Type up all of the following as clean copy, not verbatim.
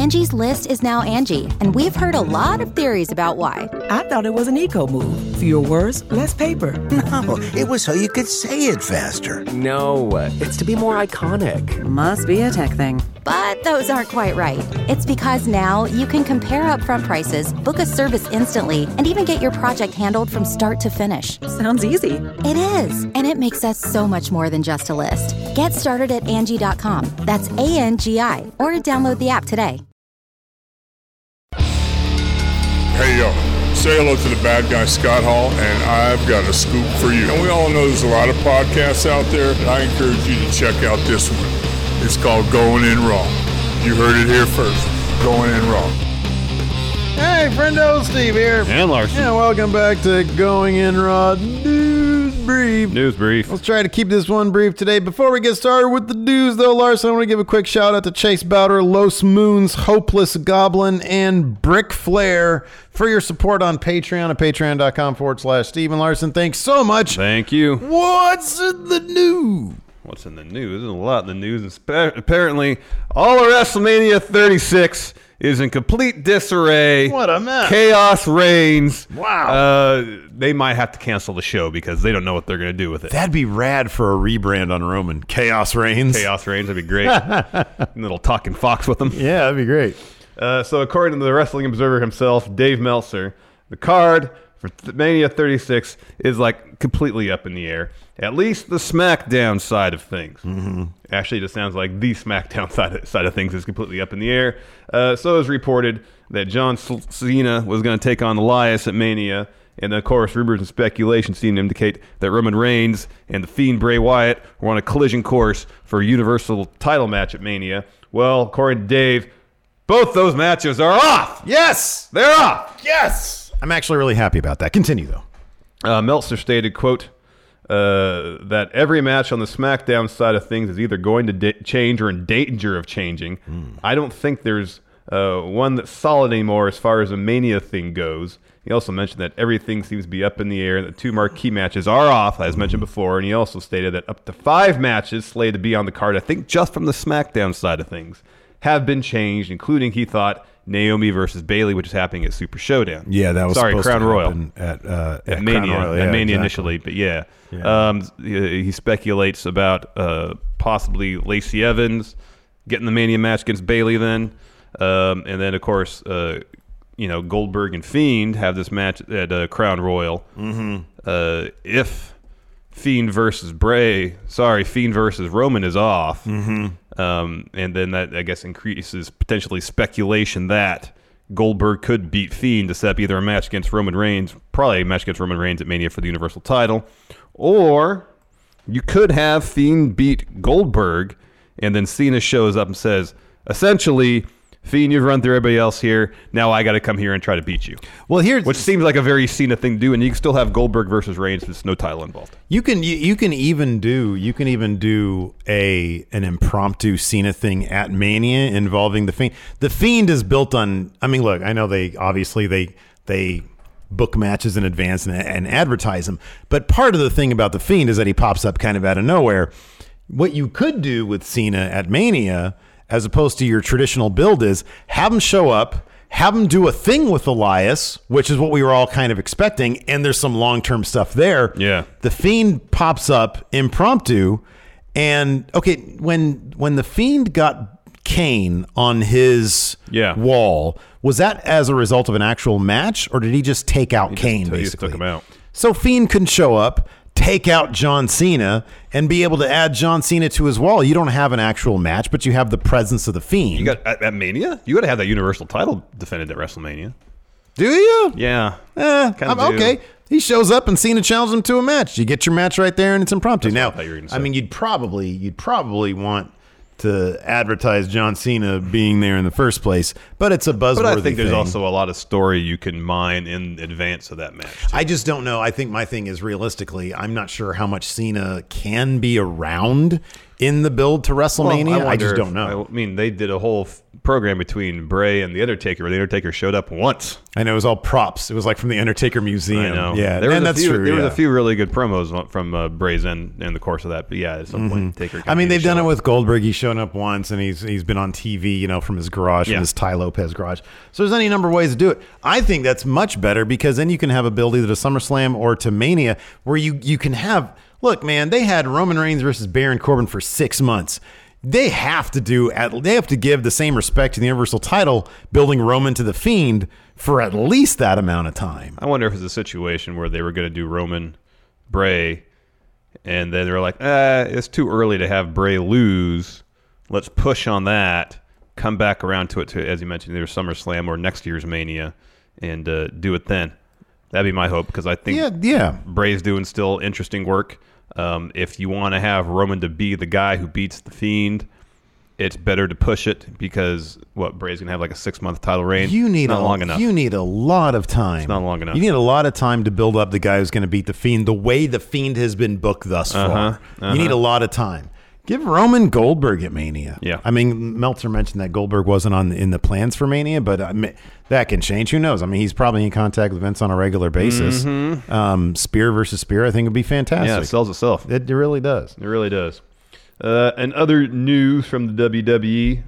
Angie's List is now Angie, and we've heard a lot of theories about why. I thought it was an eco move. Fewer words, less paper. No, it was so you could say it faster. No, it's to be more iconic. Must be a tech thing. But those aren't quite right. It's because now you can compare upfront prices, book a service instantly, and even get your project handled from start to finish. Sounds easy. It is, and it makes us so much more than just a list. Get started at Angie.com. That's ANGI, or download the app today. Hey, yo, say hello to the bad guy, Scott Hall, and I've got a scoop for you. And we all know there's a lot of podcasts out there, and I encourage you to check out this one. It's called Going In Raw. You heard it here first. Going In Raw. Hey, friendo, Steve here. And Larson. Yeah, welcome back to Going In Raw News Brief. News Brief. Let's try to keep this one brief today. Before we get started with the news, though, Larson, I want to give a quick shout out to Chase Bowder, Los Moons, Hopeless Goblin, and Brick Flair for your support on Patreon at patreon.com/Steven Larson. Thanks so much. Thank you. What's in the news? What's in the news? There's a lot in the news. Apparently, all of WrestleMania 36 is in complete disarray. What a mess. Chaos reigns. Wow. They might have to cancel the show because they don't know what they're going to do with it. That'd be rad for a rebrand on Roman. Chaos reigns. Chaos reigns. That'd be great. A little talking fox with them. Yeah, that'd be great. So according to the Wrestling Observer himself, Dave Meltzer, the card for Mania 36 is like completely up in the air. At least the SmackDown side of things. Mm-hmm. Actually, it just sounds like the SmackDown side of things is completely up in the air. So it was reported that John Cena was going to take on Elias at Mania. And of course, rumors and speculation seem to indicate that Roman Reigns and The Fiend Bray Wyatt were on a collision course for a Universal title match at Mania. Well, according to Dave, both those matches are off. Yes! They're off. Yes! I'm actually really happy about that. Continue, though. Meltzer stated, quote, that every match on the SmackDown side of things is either going to change or in danger of changing. I don't think there's one that's solid anymore as far as the Mania thing goes. He also mentioned that everything seems to be up in the air, and the two marquee matches are off, as mentioned before, and he also stated that up to 5 matches slated to be on the card, I think just from the SmackDown side of things, have been changed, including, he thought, Naomi versus Bayley, which is happening at Super Showdown. Yeah, that was Crown Royal at Mania, Crown Royal. at Mania exactly. initially, but he speculates about possibly Lacey Evans getting the Mania match against Bayley then, and then of course Goldberg and Fiend have this match at Crown Royal. Mm-hmm. If Fiend versus Roman is off. Mm-hmm. And then that, I guess, increases potentially speculation that Goldberg could beat Fiend to set up either a match against Roman Reigns, probably a match against Roman Reigns at Mania for the Universal title, or you could have Fiend beat Goldberg, and then Cena shows up and says, essentially, Fiend, you've run through everybody else here. Now I got to come here and try to beat you. Well, which seems like a very Cena thing to do, and you can still have Goldberg versus Reigns. There's no title involved. You can even do an impromptu Cena thing at Mania involving the Fiend. The Fiend is built on. I mean, look, I know they book matches in advance and advertise them, but part of the thing about the Fiend is that he pops up kind of out of nowhere. What you could do with Cena at Mania, as opposed to your traditional build, is have him show up, have him do a thing with Elias, which is what we were all kind of expecting, and there's some long-term stuff there. Yeah. The Fiend pops up impromptu, and okay, when the Fiend got Kane on his wall, was that as a result of an actual match, or did he just take out Kane, basically? He just took him out. So Fiend can show up, take out John Cena, and be able to add John Cena to his wall. You don't have an actual match, but you have the presence of the Fiend. You got at Mania? You got to have that Universal title defended at WrestleMania. Do you? Yeah. Okay. He shows up and Cena challenges him to a match. You get your match right there, and it's impromptu. That's now, I mean, you'd probably want to advertise John Cena being there in the first place, but it's a buzzworthy thing. But I think there's also a lot of story you can mine in advance of that match, too. I just don't know. I think my thing is, realistically, I'm not sure how much Cena can be around in the build to WrestleMania? Well, I just don't know. I mean, they did a whole program between Bray and The Undertaker where The Undertaker showed up once. I know it was all props. It was like from the Undertaker Museum. I know. Yeah, there was that's true. There was a few really good promos from Bray's end in the course of that. But yeah, at some point, Taker. I mean, they've done it with Goldberg. He's shown up once, and he's been on TV, from his garage, from his Ty Lopez garage. So there's any number of ways to do it. I think that's much better because then you can have a build either to SummerSlam or to Mania where you can have. Look, man, they had Roman Reigns versus Baron Corbin for 6 months. They have to give the same respect to the Universal title, building Roman to the Fiend for at least that amount of time. I wonder if it's a situation where they were going to do Roman, Bray, and then they're like, it's too early to have Bray lose. Let's push on that, come back around to it, as you mentioned, either SummerSlam or next year's Mania, and do it then. That'd be my hope because I think Bray's doing still interesting work. If you want to have Roman to be the guy who beats the Fiend, it's better to push it because Bray's gonna have like a 6-month title reign. Not long enough. You need a lot of time. It's not long enough. You need a lot of time to build up the guy who's going to beat the Fiend the way the Fiend has been booked thus far. You need a lot of time. Give Roman Goldberg at Mania. Yeah. I mean, Meltzer mentioned that Goldberg wasn't in the plans for Mania, but that can change. Who knows? I mean, he's probably in contact with Vince on a regular basis. Spear versus Spear, I think, would be fantastic. Yeah, it sells itself. It really does. It really does. And other news from the WWE,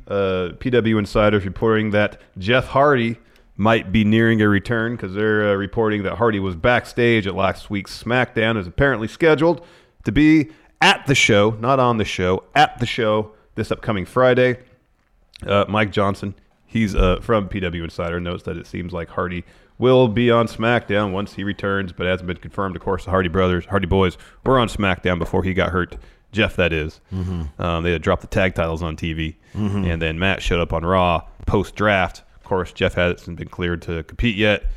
PW Insiders reporting that Jeff Hardy might be nearing a return because they're reporting that Hardy was backstage at last week's SmackDown as apparently scheduled to be at the show, not on the show, at the show this upcoming Friday. Mike Johnson, he's from PW Insider, notes that it seems like Hardy will be on SmackDown once he returns, but hasn't been confirmed. Of course, the Hardy Boys were on SmackDown before he got hurt. Jeff, that is. They had dropped the tag titles on TV, and then Matt showed up on Raw post-draft. Of course, Jeff hasn't been cleared to compete yet,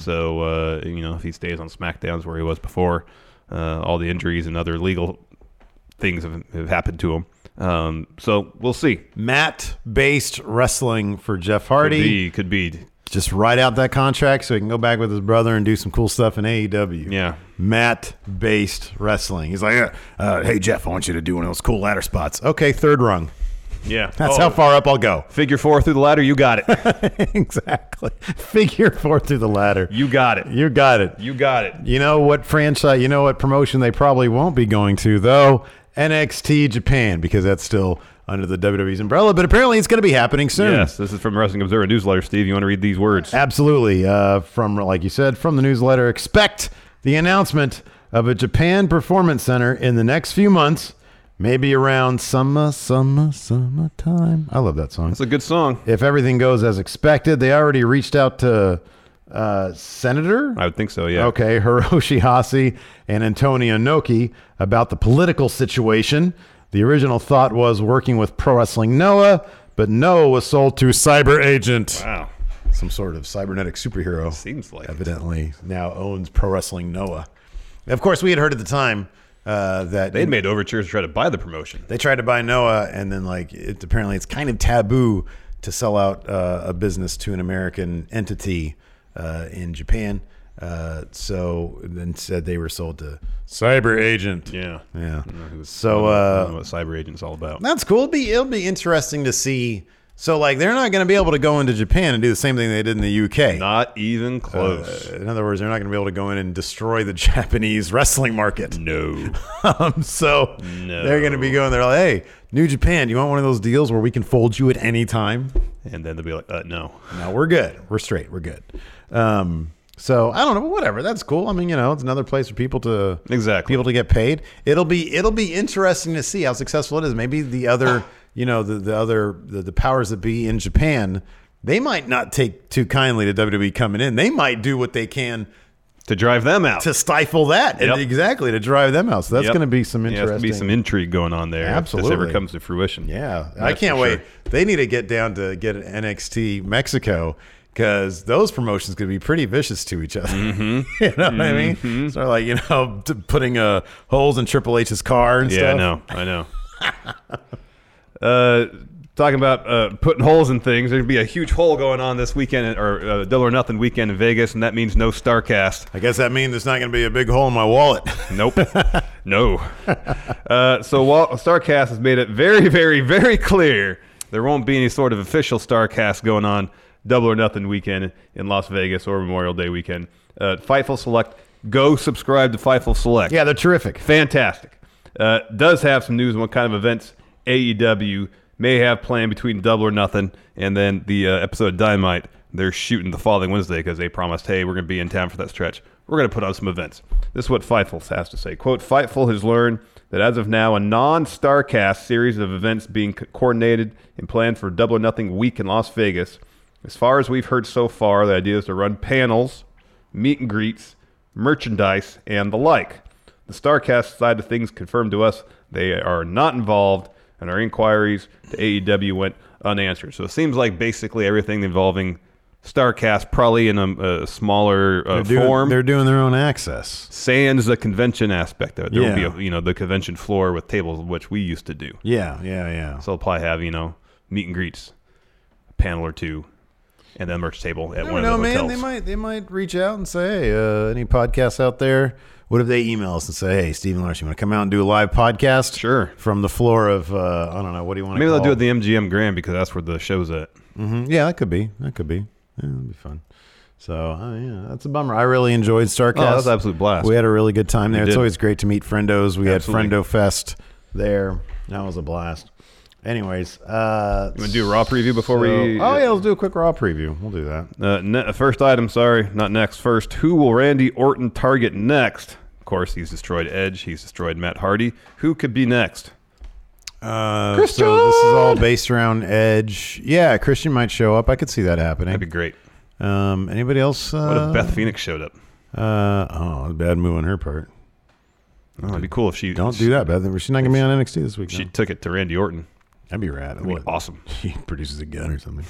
so if he stays on SmackDown is where he was before. All the injuries and other legal things have happened to him. So we'll see. Matt-based wrestling for Jeff Hardy. Could be. Just write out that contract so he can go back with his brother and do some cool stuff in AEW. Yeah. Matt-based wrestling. He's like, hey, Jeff, I want you to do one of those cool ladder spots. Okay, third rung. Yeah. That's how far up I'll go. Figure 4 through the ladder, you got it. Exactly. Figure 4 through the ladder. You got it. You got it. You got it. You know what promotion they probably won't be going to, though? NXT Japan, because that's still under the WWE's umbrella, but apparently it's going to be happening soon. Yes, this is from Wrestling Observer newsletter. Steve, you want to read these words? Absolutely. From, like you said, from the newsletter, expect the announcement of a Japan Performance Center in the next few months, maybe around summertime. I love that song. That's a good song. If everything goes as expected, they already reached out to Senator? I would think so, yeah. Okay, Hiroshi Hase and Antonio Inoki about the political situation. The original thought was working with Pro Wrestling Noah, but Noah was sold to Cyber Agent. Wow. Some sort of cybernetic superhero. Seems like evidently now owns Pro Wrestling Noah. Of course, we had heard at the time that they'd made overtures to try to buy the promotion. They tried to buy Noah, and then apparently it's kind of taboo to sell out a business to an American entity in Japan. So then said they were sold to Cyber Agent. Yeah. So I don't know what Cyber Agent's all about. That's cool. It'll be interesting to see. So they're not going to be able to go into Japan and do the same thing they did in the UK. Not even close. In other words, they're not going to be able to go in and destroy the Japanese wrestling market. No. So they're going to be going there like, hey, New Japan, you want one of those deals where we can fold you at any time? And then they'll be like, no. No, we're good. We're straight. We're good. So I don't know, but whatever. That's cool. I mean, it's another place for people to get paid. It'll be interesting to see how successful it is. Maybe the other, the powers that be in Japan, they might not take too kindly to WWE coming in. They might do what they can to drive them out, to stifle that, yep. Exactly, to drive them out. So that's going to be some interesting. There's going to be some intrigue going on there. Absolutely, if this ever comes to fruition. Yeah, I can't wait. Sure. They need to get down to get NXT Mexico. Because those promotions could be pretty vicious to each other. Mm-hmm. You know what I mean? Sort of like, putting holes in Triple H's car and stuff. Yeah, I know. Talking about putting holes in things, there'd be a huge hole going on this weekend, or Double or Nothing weekend in Vegas, and that means no StarCast. I guess that means there's not going to be a big hole in my wallet. Nope. No. So while StarCast has made it very, very, very clear there won't be any sort of official StarCast going on Double or Nothing weekend in Las Vegas or Memorial Day weekend. Fightful Select, go subscribe to Fightful Select. Yeah, they're terrific. Fantastic. Does have some news on what kind of events AEW may have planned between Double or Nothing and then the episode of Dynamite. They're shooting the following Wednesday because they promised, hey, we're going to be in town for that stretch. We're going to put on some events. This is what Fightful has to say. Quote, Fightful has learned that as of now, a non-StarCast series of events being coordinated and planned for Double or Nothing week in Las Vegas. As far as we've heard so far, the idea is to run panels, meet and greets, merchandise, and the like. The StarCast side of things confirmed to us they are not involved, and our inquiries to AEW went unanswered. So it seems like basically everything involving StarCast, probably in a smaller form. They're doing their own access. Sans the convention aspect of it. There Yeah. will be the convention floor with tables, which we used to do. Yeah. So they'll probably have, meet and greets, a panel or two, and then a merch table at one of the hotels. Man, they might reach out and say, hey, any podcasts out there? What if they email us and say, hey, Stephen Larson, you want to come out and do a live podcast? Sure. From the floor of, I don't know, what do you want to Maybe call they'll do it it? at the MGM Grand because that's where the show's at. Mm-hmm. Yeah, that could be. Yeah, that'd be fun. So, yeah, that's a bummer. I really enjoyed StarCast. Oh, that was an absolute blast. We had a really good time there. We It's did. always great to meet friendos. We Absolutely. had Friendo Fest there. That was a blast. Anyways. You want to do a Raw preview before we... Oh, yeah, let's do a quick Raw preview. We'll do that. First item, sorry, not next. First, who will Randy Orton target next? Of course, he's destroyed Edge. He's destroyed Matt Hardy. Who could be next? So this is all based around Edge. Yeah, Christian might show up. I could see that happening. That'd be great. Anybody else? What if Beth Phoenix showed up? Bad move on her part. Oh, it'd be cool if she... Don't do that, Beth. She's not going to be on NXT this week. She no. took it to Randy Orton. That'd be rad. That'd be awesome. She produces a gun or something.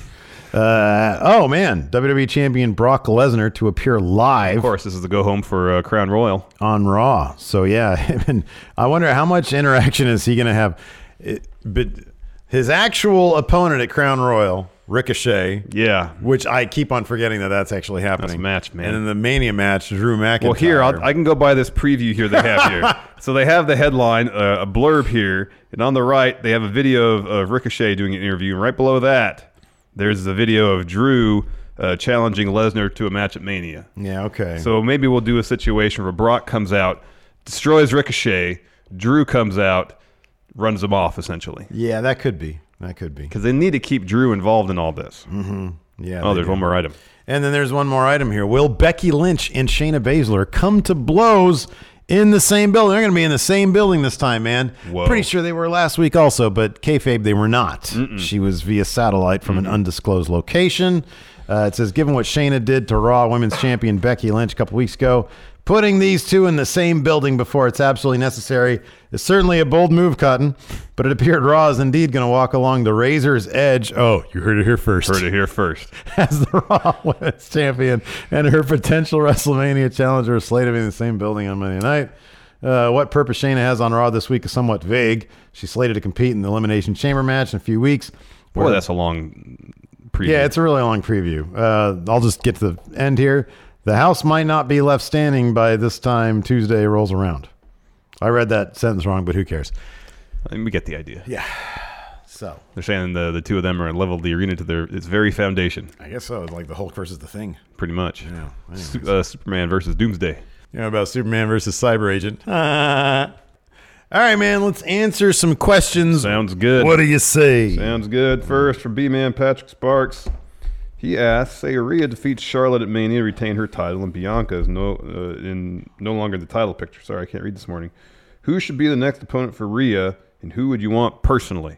Oh, man. WWE Champion Brock Lesnar to appear live. Of course, this is the go-home for Crown Royal. On Raw. So, yeah. I wonder how much interaction is he going to have. But his actual opponent at Crown Royal, Ricochet. Yeah. Which I keep on forgetting that's actually happening. That's a match, man. And then the Mania match, Drew McIntyre. Well, here, I can go by this preview here they have here. So they have the headline, a blurb here, and on the right, they have a video of Ricochet doing an interview. And right below that, there's a video of Drew challenging Lesnar to a match at Mania. Yeah, okay. So maybe we'll do a situation where Brock comes out, destroys Ricochet, Drew comes out, runs him off, essentially. Yeah, that could be. Because they need to keep Drew involved in all this. Mm-hmm. Yeah. Oh, there's one more item. And then there's one more item here. Will Becky Lynch and Shayna Baszler come to blows in the same building? They're going to be in the same building this time, man. Whoa. Pretty sure they were last week also, but kayfabe, they were not. She was via satellite from an undisclosed location. It says, given what Shayna did to Raw Women's Champion Becky Lynch a couple weeks ago, putting these two in the same building before it's absolutely necessary is certainly a bold move, Cotton, but it appeared Raw is indeed going to walk along the razor's edge. Oh, you heard it here first. Heard it here first. As the Raw Women's Champion and her potential WrestleMania challenger are slated to be in the same building on Monday night. What purpose Shayna has on Raw this week is somewhat vague. She's slated to compete in the Elimination Chamber match in a few weeks. Boy, that's a long preview. Yeah, it's a really long preview. I'll just get to the end here. The house might not be left standing by this time Tuesday rolls around. I read that sentence wrong, but who cares? I mean, we get the idea. Yeah. So they're saying the two of them are leveled the arena to its very foundation. I guess so. Like the Hulk versus the Thing. Pretty much. Yeah. Superman versus Doomsday. You know about Superman versus Cyber Agent. All right, man. Let's answer some questions. Sounds good. What do you say? Sounds good. First, from B-Man Patrick Sparks. He asks, say Rhea defeats Charlotte at Mania to retain her title, and Bianca is no longer the title picture. Sorry, I can't read this morning. Who should be the next opponent for Rhea, and who would you want personally?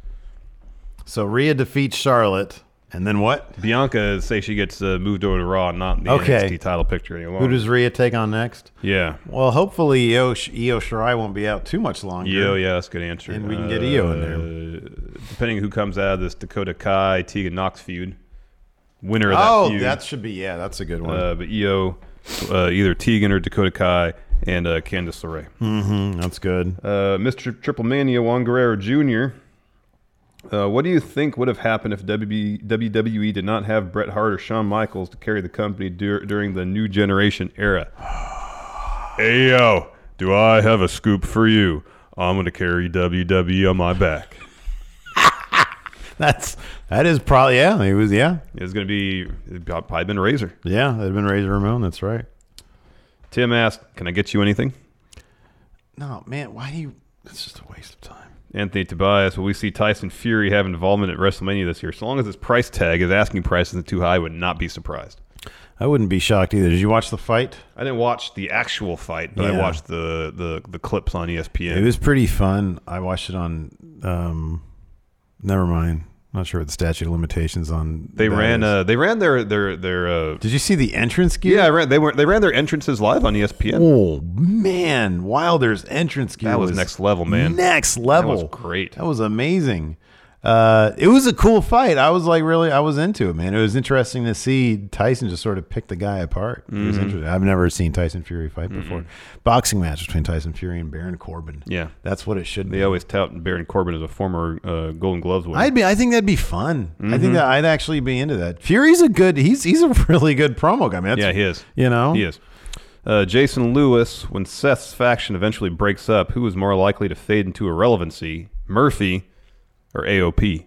So Rhea defeats Charlotte, and then what? Bianca, say she gets moved over to Raw, not in the NXT title picture any longer. Who does Rhea take on next? Yeah. Well, hopefully Io Shirai won't be out too much longer. Yeah, that's a good answer. And we can get Io in there. Depending who comes out of this Dakota Kai, Tegan Nox feud. Winner of that feud. Oh, that should be, that's a good one. But Io, either Tegan or Dakota Kai, and Candice LeRae. Mm-hmm, that's good. Mr. Triple Mania, Juan Guerrero Jr., what do you think would have happened if WWE did not have Bret Hart or Shawn Michaels to carry the company during the New Generation era? Hey, yo, Do I have a scoop for you? I'm going to carry WWE on my back. That is probably, he was, It's going to be, it's probably been Razor. Yeah, that'd been Razor Ramon. That's right. Tim asked, can I get you anything? No, man, why do you, it's just a waste of time. Anthony Tobias, will we see Tyson Fury have involvement at WrestleMania this year? So long as his price tag, his asking price isn't too high, I would not be surprised. I wouldn't be shocked either. Did you watch the fight? I didn't watch the actual fight, but I watched the clips on ESPN. It was pretty fun. I watched it on, never mind. Not sure what the statute of limitations on. They ran their. Did you see the entrance gear? Yeah, they ran their entrances live on ESPN. Oh man, Wilder's entrance gear was next level, man. Next level. That was great. That was amazing. It was a cool fight. I was into it, man. It was interesting to see Tyson just sort of pick the guy apart. It was interesting. I've never seen Tyson Fury fight before. Boxing match between Tyson Fury and Baron Corbin. Yeah, that's what it should be. They always tout Baron Corbin as a former Golden Gloves winner. I think that'd be fun. I think that I'd actually be into that. Fury's a really good promo guy, man. He is. You know, he is. Jason Lewis, when Seth's faction eventually breaks up, who is more likely to fade into irrelevancy, Murphy or AOP?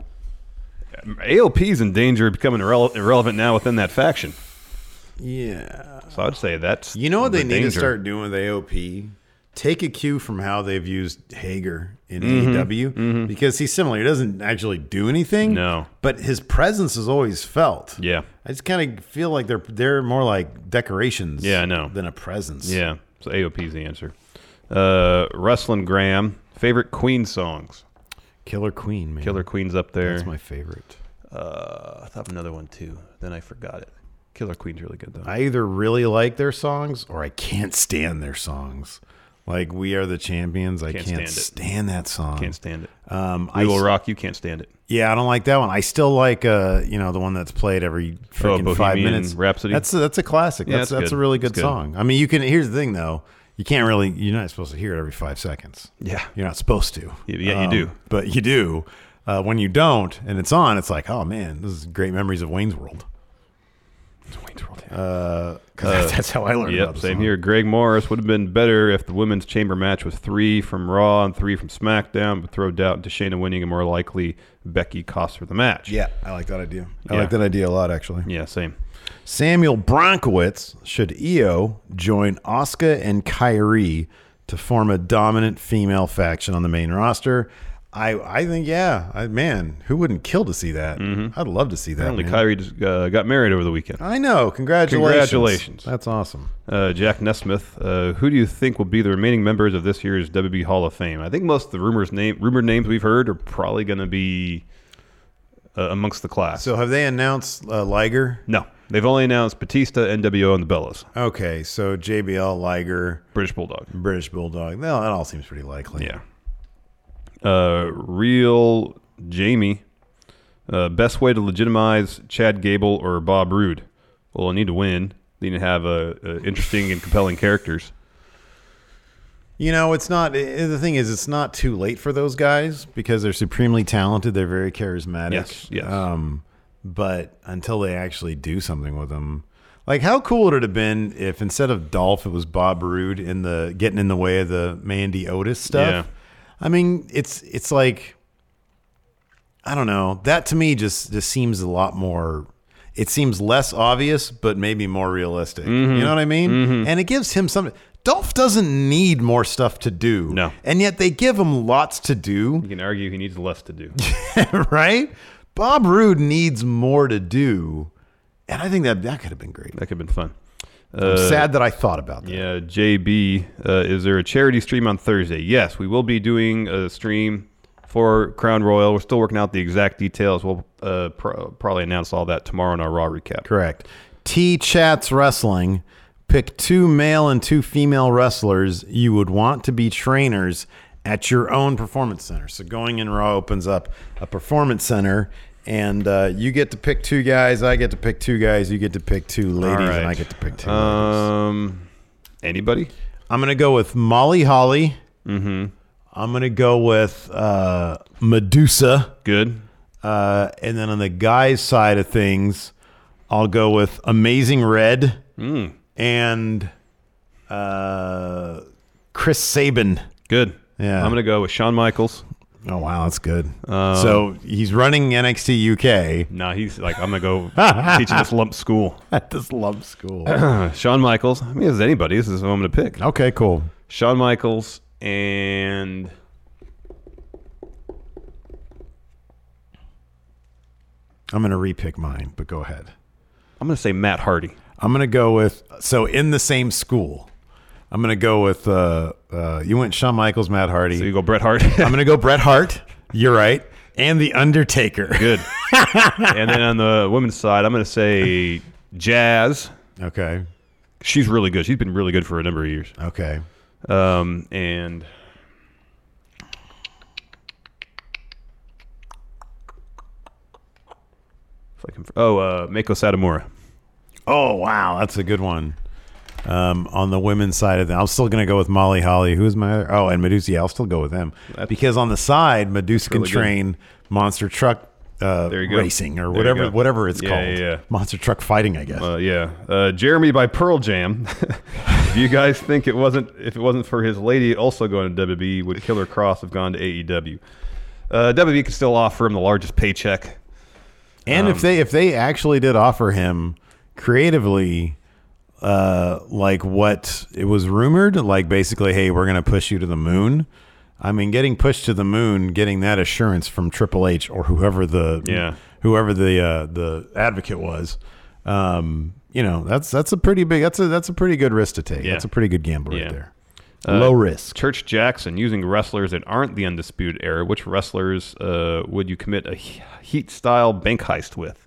AOP's in danger of becoming irrelevant now within that faction. Yeah. So I'd say that's what they need to start doing with AOP. Take a cue from how they've used Hager in AEW because he's similar. He doesn't actually do anything. No. But his presence is always felt. Yeah. I just kind of feel like they're more like decorations than a presence. Yeah. So AOP's the answer. Wrestling Graham, favorite Queen songs? Killer Queen, man. Killer Queen's up there. That's my favorite. I thought of another one too. Then I forgot it. Killer Queen's really good though. I either really like their songs or I can't stand their songs. Like We Are the Champions, I can't stand that song. Can't stand it. We Will Rock You, can't stand it. Yeah, I don't like that one. I still like the one that's played every freaking 5 minutes. Rhapsody. That's a classic. Yeah, that's a really good song. I mean, here's the thing though. You're not supposed to hear it every 5 seconds. Yeah. You're not supposed to. Yeah, you do. But you do. When you don't and it's on, it's like, oh man, this is great memories of Wayne's World. Wayne's World, yeah. Because that's how I learned about the same song. here. Greg Morris, would have been better if the women's chamber match was 3 from Raw and 3 from SmackDown, but throw doubt into Shayna winning and more likely Becky cost her the match. Yeah, I like that idea. I like that idea a lot, actually. Yeah, same. Samuel Bronkowitz, should Io join Asuka and Kairi to form a dominant female faction on the main roster? I think, man, who wouldn't kill to see that? I'd love to see that. Apparently, Kairi just got married over the weekend. I know. Congratulations. That's awesome. Jack Nesmith, who do you think will be the remaining members of this year's WB Hall of Fame? I think most of the rumored names we've heard are probably going to be amongst the class. So have they announced Liger? No. They've only announced Batista, NWO, and the Bellas. Okay, so JBL, Liger. British Bulldog. Well, that all seems pretty likely. Yeah. Real Jamie. Best way to legitimize Chad Gable or Bob Roode? Well, I need to win. They need to have interesting and compelling characters. It's not. The thing is, it's not too late for those guys because they're supremely talented. They're very charismatic. Yes. But until they actually do something with them, like how cool would it have been if instead of Dolph, it was Bob Roode getting in the way of the Mandy Otis stuff? Yeah. I mean, it's like, I don't know. That to me just seems a lot more. It seems less obvious, but maybe more realistic. You know what I mean? And it gives him something. Dolph doesn't need more stuff to do. No. And yet they give him lots to do. You can argue he needs less to do. Right? Bob Roode needs more to do. And I think that could have been great. That could have been fun. I'm sad that I thought about that. Yeah, JB, is there a charity stream on Thursday? Yes, we will be doing a stream for Crown Royal. We're still working out the exact details. We'll probably announce all that tomorrow in our Raw recap. Correct. T-Chats Wrestling. Pick 2 male and 2 female wrestlers you would want to be trainers at your own performance center. So Going In Raw opens up a performance center, and you get to pick 2 guys. I get to pick 2 guys. You get to pick 2 ladies, and I get to pick 2 ladies. Anybody? I'm going to go with Molly Holly. I'm going to go with Medusa. Good. And then on the guys' side of things, I'll go with Amazing Red. And Chris Sabin. Good. Yeah. I'm going to go with Shawn Michaels. Oh, wow. That's good. So he's running NXT UK. Nah, he's like, I'm going to go teaching this lump school. At this lump school. Shawn Michaels. I mean, as anybody, this is who I'm going to pick. Okay, cool. Shawn Michaels and... I'm going to repick mine, but go ahead. I'm going to say Matt Hardy. I'm going to go with, so in the same school, I'm going to go with, you went Shawn Michaels, Matt Hardy. So you go Bret Hart. I'm going to go Bret Hart. You're right. And The Undertaker. Good. And then on the women's side, I'm going to say Jazz. Okay. She's really good. She's been really good for a number of years. Okay. And if I can, Meiko Satomura. Oh, wow. That's a good one. On the women's side of it, I'm still going to go with Molly Holly. Who's my other? Oh, and Medusa. Yeah, I'll still go with them. Because on the side, Medusa can really train monster truck there you go. racing or There you go. whatever it's Yeah, called. yeah. Monster truck fighting, I guess. Jeremy by Pearl Jam. If you guys think if it wasn't for his lady also going to WWE, would Killer Cross have gone to AEW? WWE could still offer him the largest paycheck. And if they actually did offer him creatively, like what it was rumored, like basically, hey, we're going to push you to the moon. I mean, getting pushed to the moon, getting that assurance from Triple H or whoever the advocate was, that's a pretty big, that's a pretty good risk to take. Yeah. That's a pretty good gamble right there. Low risk. Church Jackson, using wrestlers that aren't the Undisputed Era, which wrestlers would you commit a Heat-style bank heist with?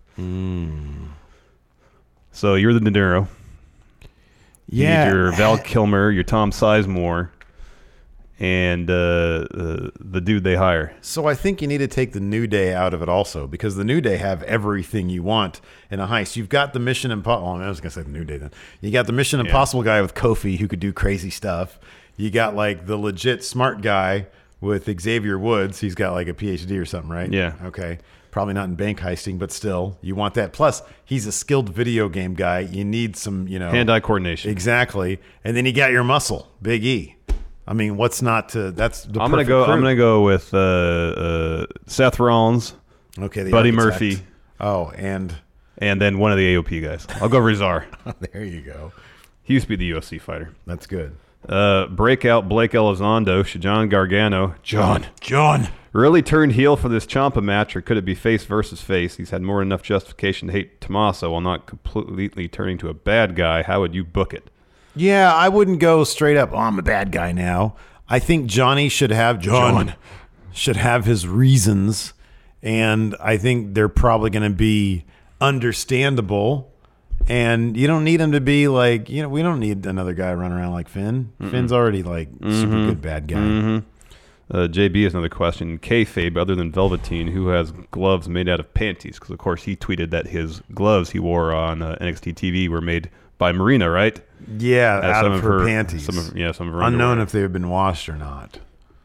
So you're the De Niro. You need your Val Kilmer, your Tom Sizemore, and the dude they hire. So I think you need to take the New Day out of it also, because the New Day have everything you want in a heist. You've got the Mission Impossible. I was going to say the New Day then. You got the Mission Impossible guy with Kofi who could do crazy stuff. You got like the legit smart guy with Xavier Woods. He's got like a PhD or something, right? Yeah. Okay. Probably not in bank heisting, but still, you want that. Plus, he's a skilled video game guy. You need some, hand-eye coordination. Exactly. And then you got your muscle, Big E. I mean, what's not to? That's the I'm gonna go. crew. I'm gonna go with Seth Rollins. Okay, the Buddy architect. Murphy. Oh, and then one of the AOP guys. I'll go Rizar. there you go. He used to be the UFC fighter. That's good. Breakout Blake Elizondo, John Gargano. John. Really turned heel for this Ciampa match, or could it be face versus face? He's had more than enough justification to hate Tommaso while not completely turning to a bad guy. How would you book it? Yeah, I wouldn't go straight up, I'm a bad guy now. I think Johnny should have should have his reasons, and I think they're probably going to be understandable. And you don't need him to be like, we don't need another guy running around like Finn. Finn's already like super good bad guy. JB has another question. Kayfabe, other than Velveteen, who has gloves made out of panties? Because, of course, he tweeted that his gloves he wore on NXT TV were made by Marina, right? Yeah, out of her panties. Some of her Unknown underwear. if they have been washed or not.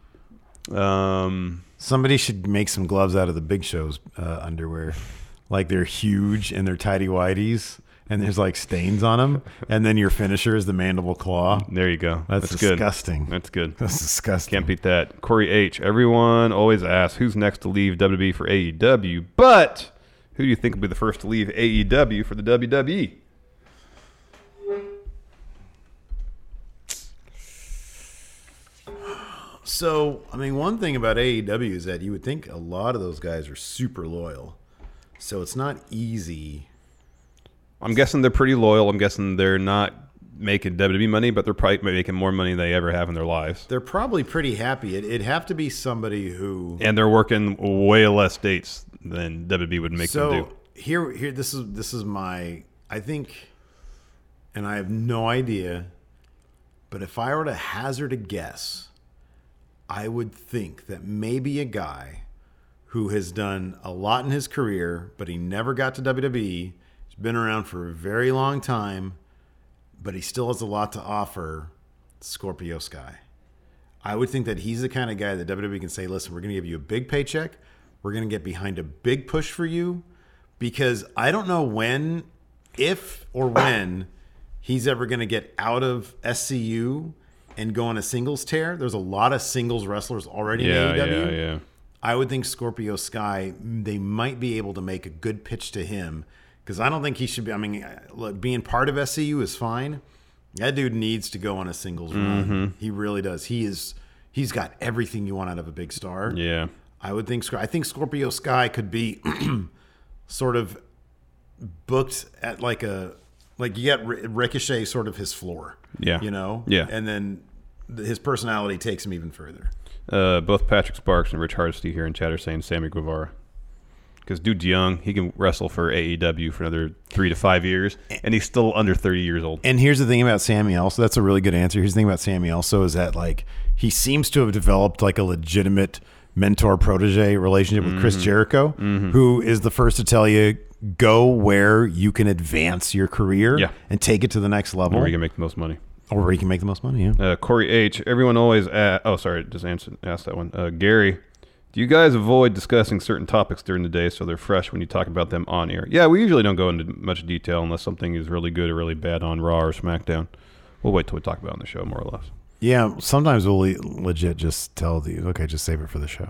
Somebody should make some gloves out of the Big Show's underwear. Like they're huge and they're tighty-whities. And there's like stains on them, and then your finisher is the mandible claw. There you go. That's disgusting. Good. That's good. That's disgusting. Can't beat that. Corey H. Everyone always asks who's next to leave WWE for AEW, but who do you think will be the first to leave AEW for the WWE? So, I mean, one thing about AEW is that you would think a lot of those guys are super loyal. So it's not easy. I'm guessing they're pretty loyal. I'm guessing they're not making WWE money, but they're probably making more money than they ever have in their lives. They're probably pretty happy. It'd have to be somebody who... And they're working way less dates than WWE would make them do. So here, this is my... I think, and I have no idea, but if I were to hazard a guess, I would think that maybe a guy who has done a lot in his career, but he never got to WWE... been around for a very long time, but he still has a lot to offer. Scorpio Sky. I would think that he's the kind of guy that WWE can say, listen, we're going to give you a big paycheck. We're going to get behind a big push for you, because I don't know if or when he's ever going to get out of SCU and go on a singles tear. There's a lot of singles wrestlers already in Yeah, AEW. yeah. I would think Scorpio Sky, they might be able to make a good pitch to him because I don't think he should be. I mean, look, being part of SCU is fine. That dude needs to go on a singles run. He really does. He's got everything you want out of a big star. Yeah. I think Scorpio Sky could be sort of booked at like you got Ricochet sort of his floor. Yeah. You know? Yeah. And then his personality takes him even further. Both Patrick Sparks and Rich Hardesty here in chat are saying Sammy Guevara. Because dude's young. He can wrestle for AEW for another 3 to 5 years, and he's still under 30 years old. And here's the thing about Sammy also. That's a really good answer. Here's the thing about Sammy also is that, like, he seems to have developed, like, a legitimate mentor-protege relationship with Chris Jericho, who is the first to tell you, go where you can advance your career and take it to the next level. Where you can make the most money. Or where you can make the most money, yeah. Corey H. Everyone always asked that one. Gary, do you guys avoid discussing certain topics during the day so they're fresh when you talk about them on air? Yeah, we usually don't go into much detail unless something is really good or really bad on Raw or SmackDown. We'll wait till we talk about it on the show, more or less. Yeah, sometimes we'll legit just tell okay, just save it for the show.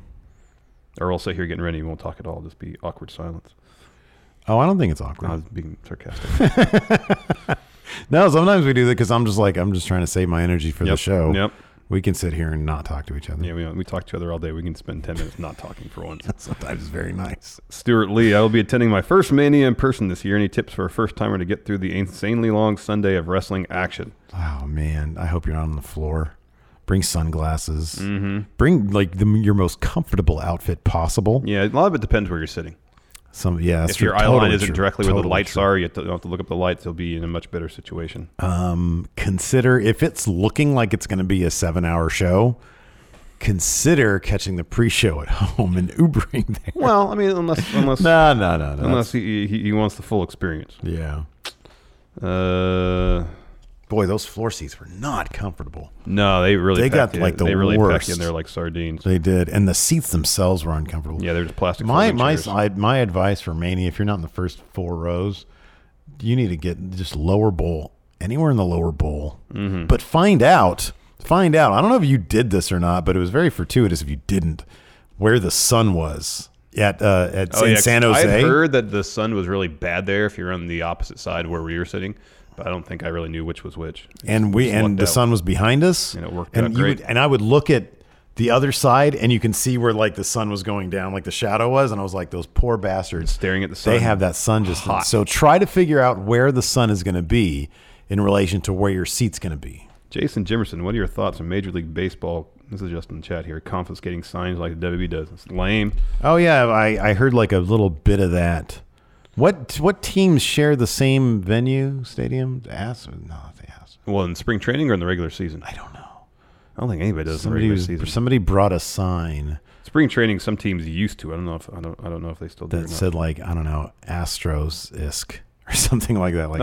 Or we'll sit here getting ready and won't talk at all. Just be awkward silence. Oh, I don't think it's awkward. I was being sarcastic. No, sometimes we do that because I'm just trying to save my energy for the show. Yep. We can sit here and not talk to each other. Yeah, we talk to each other all day. We can spend 10 minutes not talking for once. Sometimes it's very nice. Stuart Lee, I will be attending my first Mania in person this year. Any tips for a first-timer to get through the insanely long Sunday of wrestling action? Oh, man. I hope you're not on the floor. Bring sunglasses. Bring, like, your most comfortable outfit possible. Yeah, a lot of it depends where you're sitting. If your eye line isn't directly where the lights are, you don't have to look up the lights. You'll be in a much better situation. Consider, if it's looking like it's going to be a 7-hour show, consider catching the pre-show at home and Ubering there. Well, I mean, unless no. Unless he wants the full experience. Yeah. Boy, those floor seats were not comfortable. No, they got like the they really worst. packed in there like sardines. They did, and the seats themselves were uncomfortable. Yeah, they're just plastic. My advice for Mania, if you're not in the first 4 rows, you need to get just lower bowl, anywhere in the lower bowl. But find out. I don't know if you did this or not, but it was very fortuitous if you didn't. Where the sun was at San Jose. I heard that the sun was really bad there if you're on the opposite side where we were sitting. But I don't think I really knew which was which. And the sun was behind us. And it worked out great. And I would look at the other side, and you can see where like the sun was going down, like the shadow was. And I was like, those poor bastards. Staring at the sun. They have that sun just hot. So try to figure out where the sun is going to be in relation to where your seat's going to be. Jason Jimerson, what are your thoughts on Major League Baseball? This is just in the chat here. Confiscating signs like the WWE does. It's lame. Oh, yeah. I heard like a little bit of that. What teams share the same venue, stadium? Well, in spring training or in the regular season? I don't know. I don't think anybody does in the regular season. Somebody brought a sign. Spring training, some teams used to. I don't know if they still do. That said, like, I don't know, Astros-esque or something like that. Like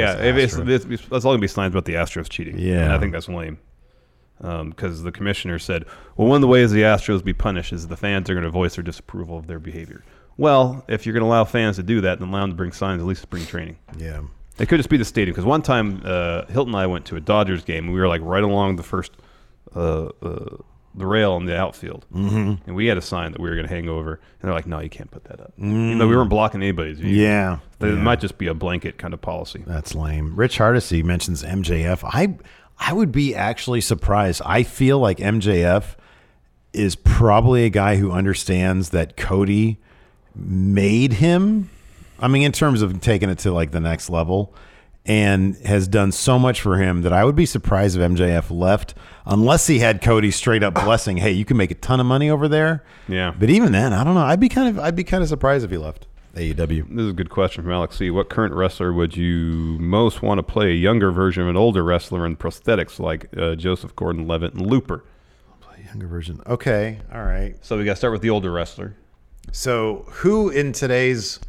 that's all gonna be signs about the Astros cheating. Yeah, and I think that's lame. Because the commissioner said, well, one of the ways the Astros be punished is the fans are going to voice their disapproval of their behavior. Well, if you're going to allow fans to do that, then allow them to bring signs at least spring training. Yeah. It could just be the stadium. Because one time, Hilton and I went to a Dodgers game, and we were like right along the first, the rail in the outfield. And we had a sign that we were going to hang over. And they're like, no, you can't put that up. Even though we weren't blocking anybody's view. Yeah. It might just be a blanket kind of policy. That's lame. Rich Hardesty mentions MJF. I would be actually surprised. I feel like MJF is probably a guy who understands that Cody made him. I mean, in terms of taking it to like the next level, and has done so much for him that I would be surprised if MJF left unless he had Cody straight up blessing, hey, you can make a ton of money over there. Yeah. But even then, I don't know. I'd be kind of surprised if he left AEW. This is a good question from Alex C. What current wrestler would you most want to play a younger version of an older wrestler in prosthetics like Joseph Gordon-Levitt and Looper? Play a younger version. Okay. All right. So we got to start with the older wrestler. So who in today's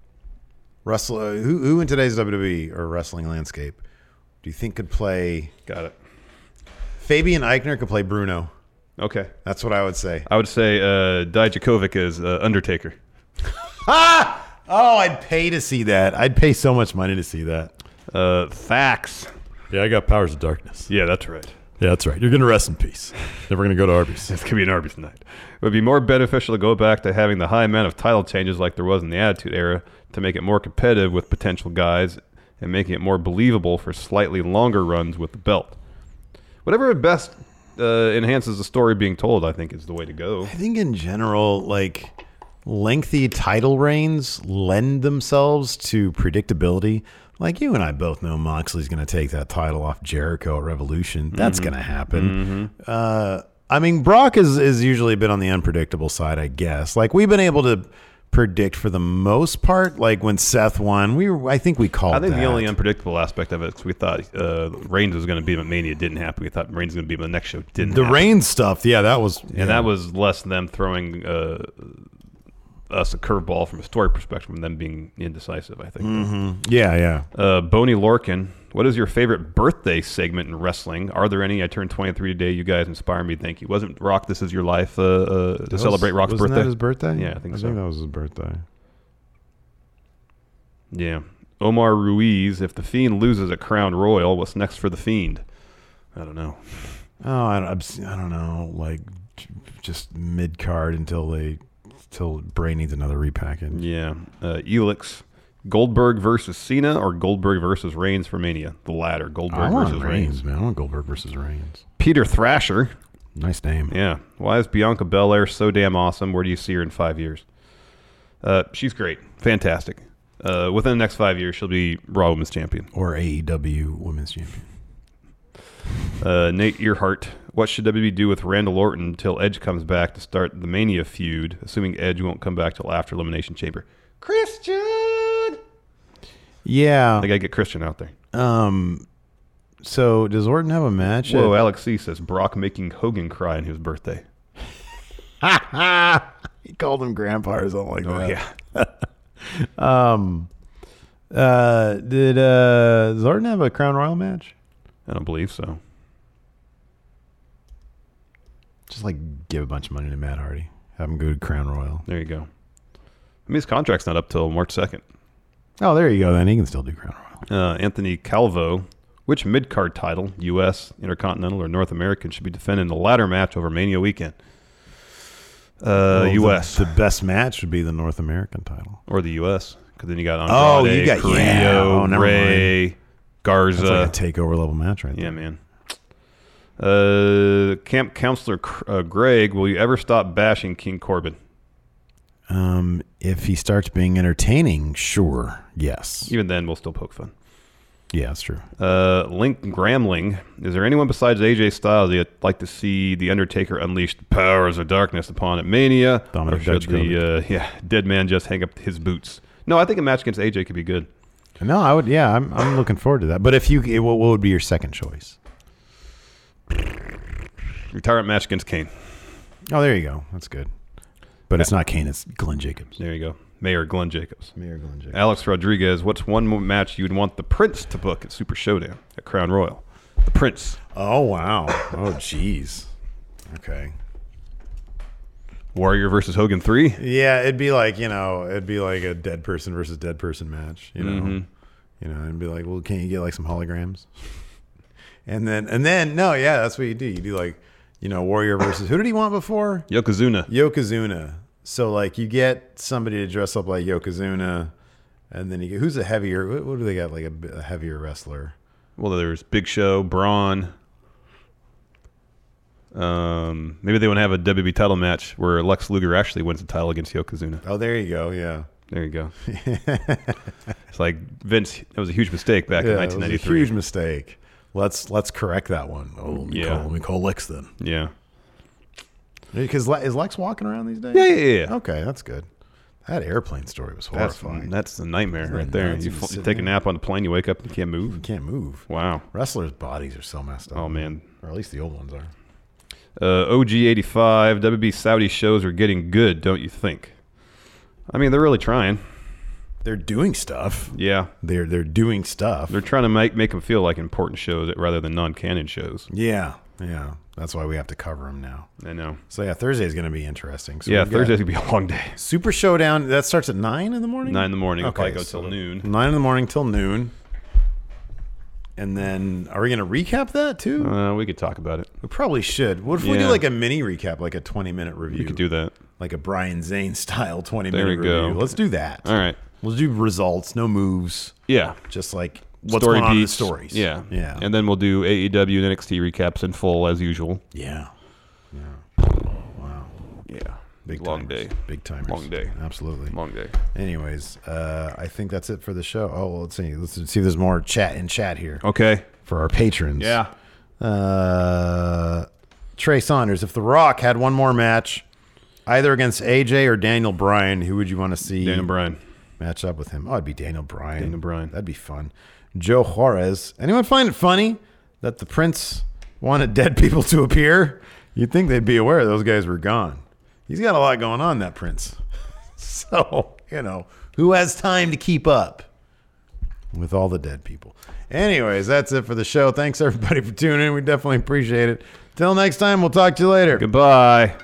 who in today's WWE or wrestling landscape do you think could play? Got it. Fabian Eichner could play Bruno. Okay. That's what I would say. I would say Dijakovic is Undertaker. Oh, I'd pay to see that. I'd pay so much money to see that. Facts. Yeah, I got Powers of Darkness. Yeah, that's right. Yeah, that's right. You're going to rest in peace. Never going to go to Arby's. It's going to be an Arby's night. It would be more beneficial to go back to having the high amount of title changes like there was in the Attitude Era to make it more competitive with potential guys and making it more believable for slightly longer runs with the belt. Whatever best enhances the story being told, I think, is the way to go. I think in general, like, lengthy title reigns lend themselves to predictability. Like, you and I both know Moxley's going to take that title off Jericho at Revolution. That's going to happen. I mean, Brock has usually been on the unpredictable side, I guess. Like, we've been able to predict for the most part. Like, when Seth won, I think we called that. I think the only unpredictable aspect of it is we thought Reigns was going to beat him at Mania. It didn't happen. We thought Reigns was going to beat him at the next show. It didn't happen. Reigns stuff, yeah, that was... And that was less them throwing... us a curveball from a story perspective from them being indecisive, I think. Yeah. Boney Lorcan, what is your favorite birthday segment in wrestling? Are there any? I turned 23 today. You guys inspire me. Thank you. Wasn't Rock This Is Your Life to celebrate Rock's birthday? Wasn't that his birthday? Yeah, I think so. I think that was his birthday. Yeah. Omar Ruiz, if The Fiend loses at Crown Royal, what's next for The Fiend? I don't know. Oh, I don't know. Like, just mid-card until Bray needs another repackage. Yeah. Elix, Goldberg versus Cena or Goldberg versus Reigns for Mania? The latter. Goldberg versus Reigns. Man, I want Goldberg versus Reigns. Peter Thrasher. Nice name. Yeah. Why is Bianca Belair so damn awesome? Where do you see her in 5 years? She's great. Fantastic. Within the next 5 years, she'll be Raw Women's Champion. Or AEW Women's Champion. Nate Earhart. What should WWE do with Randall Orton until Edge comes back to start the Mania feud, assuming Edge won't come back till after Elimination Chamber? Christian! Yeah. They got to get Christian out there. So does Orton have a match? Whoa, Alex C. says Brock making Hogan cry on his birthday. He called him grandpa or something like that. Yeah. Does Orton have a Crown Royal match? I don't believe so. Just like give a bunch of money to Matt Hardy. Have him go to Crown Royal. There you go. I mean, his contract's not up till March 2nd. Oh, there you go then. He can still do Crown Royal. Anthony Calvo. Which mid-card title, U.S., Intercontinental, or North American, should be defended in the ladder match over Mania weekend? U.S. The best match would be the North American title. Or the U.S. Because then you got Andrade, Carrillo, Ray, Garza. That's like a takeover level match right there. Yeah, man. Camp Counselor Greg, will you ever stop bashing King Corbin? If he starts being entertaining, sure, yes. Even then, we'll still poke fun. Yeah, that's true. Link Gramling, is there anyone besides AJ Styles you'd like to see The Undertaker unleash the powers of darkness upon at Mania? Dominic or should Dijakovic. the dead man just hang up his boots? No, I think a match against AJ could be good. No, I would. Yeah, I'm looking forward to that. But if what would be your second choice? Retirement match against Kane. Oh, there you go. That's good. But it's not Kane. It's Glenn Jacobs. There you go. Mayor Glenn Jacobs. Mayor Glenn Jacobs. Alex Rodriguez, what's one more match you'd want the Prince to book at Super Showdown at Crown Royal? The Prince. Oh, wow. Oh, jeez. Okay. Warrior versus Hogan 3? Yeah, it'd be like a dead person versus dead person match, you know. Mm-hmm. You know, and be like, well, can't you get like some holograms? And then no, yeah, that's what you do. You do like, Warrior versus who did he want before? Yokozuna. So like you get somebody to dress up like Yokozuna, and then you get who's a heavier? What do they got? Like a heavier wrestler? Well, there's Big Show, Braun. Maybe they want to have a WWE title match where Lex Luger actually wins the title against Yokozuna. Oh, there you go. Yeah. There you go. It's like Vince. That was a huge mistake back in 1993. It was a huge mistake. Let's correct that one. Oh, let me call Lex then. Yeah. Because is Lex walking around these days? Yeah. Okay, that's good. That airplane story was horrifying. That's the nightmare right there. You take a nap on the plane, you wake up, and you can't move. You can't move. Wow. Wrestlers' bodies are so messed up. Oh, man. Or at least the old ones are. OG85, WB Saudi shows are getting good, don't you think? I mean, they're really trying. They're doing stuff. Yeah. They're doing stuff. They're trying to make them feel like important shows rather than non-canon shows. Yeah. That's why we have to cover them now. I know. So, yeah, Thursday is going to be interesting. So Thursday's going to be a long day. Super Showdown, that starts at 9 in the morning? 9 in the morning. Okay, It'll probably go till noon. 9 in the morning till noon. And then are we going to recap that too? We could talk about it. We probably should. What if we do like a mini recap, like a 20-minute review? We could do that. Like a Brian Zane style 20-minute There we review. go. Let's do that. All right. We'll do results, no moves. Yeah. Just like what's Story going on in the beats. stories. Yeah. Yeah. And then we'll do AEW and NXT recaps in full as usual. Yeah. Wow. Yeah. Big Long timers. day. Big timers. Long day. Absolutely. Long day. Anyways, I think that's it for the show. Oh, well, let's see. Let's see if there's more chat here. Okay. For our patrons. Yeah. Trey Saunders, if The Rock had one more match, either against AJ or Daniel Bryan, who would you want to see Daniel Bryan. match up with him? Oh, it'd be Daniel Bryan. Daniel Bryan. That'd be fun. Joe Juarez. Anyone find it funny that the Prince wanted dead people to appear? You'd think they'd be aware those guys were gone. He's got a lot going on, that Prince. So, who has time to keep up with all the dead people? Anyways, that's it for the show. Thanks, everybody, for tuning in. We definitely appreciate it. Till next time, we'll talk to you later. Goodbye.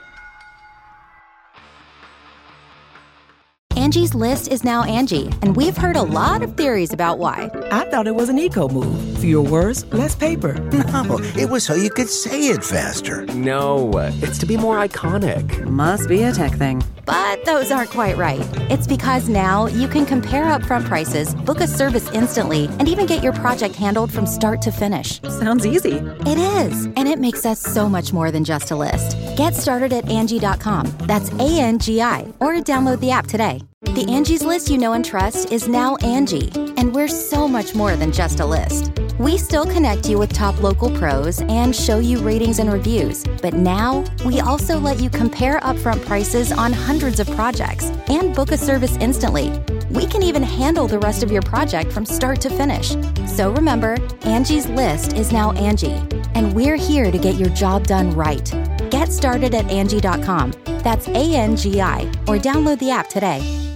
Angie's List is now Angie, and we've heard a lot of theories about why. I thought it was an eco move. Fewer words, less paper. No, it was so you could say it faster. No, it's to be more iconic. Must be a tech thing. But those aren't quite right. It's because now you can compare upfront prices, book a service instantly, and even get your project handled from start to finish. Sounds easy. It is, and it makes us so much more than just a list. Get started at Angie.com. That's ANGI, or download the app today. The Angie's List you know and trust is now Angie, and we're so much more than just a list. We still connect you with top local pros and show you ratings and reviews, but now we also let you compare upfront prices on hundreds of projects and book a service instantly. We can even handle the rest of your project from start to finish. So remember, Angie's List is now Angie, and we're here to get your job done right. Get started at Angie.com. That's ANGI, or download the app today.